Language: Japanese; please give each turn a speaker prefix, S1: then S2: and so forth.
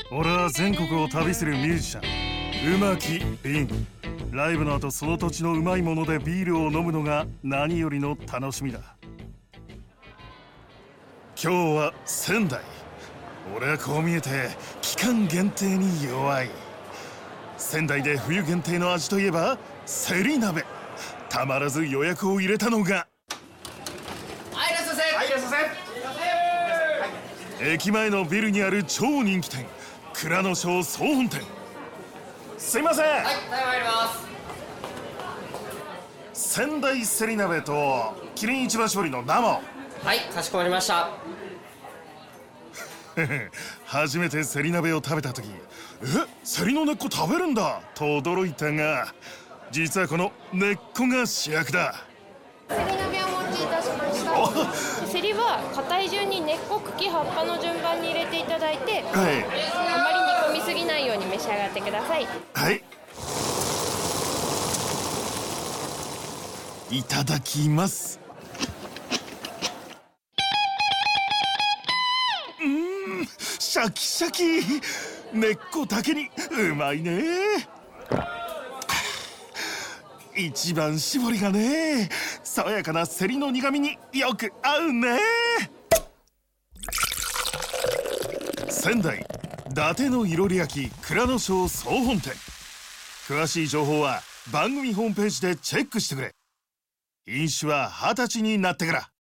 S1: 俺は全国を旅するミュージシャン、うまきりん。ライブの後その土地のうまいものでビールを飲むのが何よりの楽しみだ。今日は仙台。俺はこう見えて期間限定に弱い。仙台で冬限定の味といえばせり鍋。たまらず予約を入れたのが、
S2: はい、いらっしゃいませ。はい、いらっしゃいませ。
S1: 駅前のビルにある超人気店、蔵之庄総本店。すいません、
S2: はい、参ります。
S1: 仙台せり鍋とキリン一番搾りの生を。
S2: はい、かしこまりました。
S1: 初めてせり鍋を食べた時、せりの根っこ食べるんだと驚いたが、実はこの根っこが主役だ。
S3: せり鍋をお持ちいたしました。せりは硬い順に根っこ、茎、葉っぱの順番に入れていただいて、あまり煮込みすぎないように召し上がってください。
S1: はい、いただきます。シャキシャキ、根っこだけにうまいね。一番搾りがね、爽やかなせりの苦みによく合うね。仙台伊達のいろり焼き蔵之庄総本店。詳しい情報は番組ホームページでチェックしてくれ。飲酒は20歳になってから。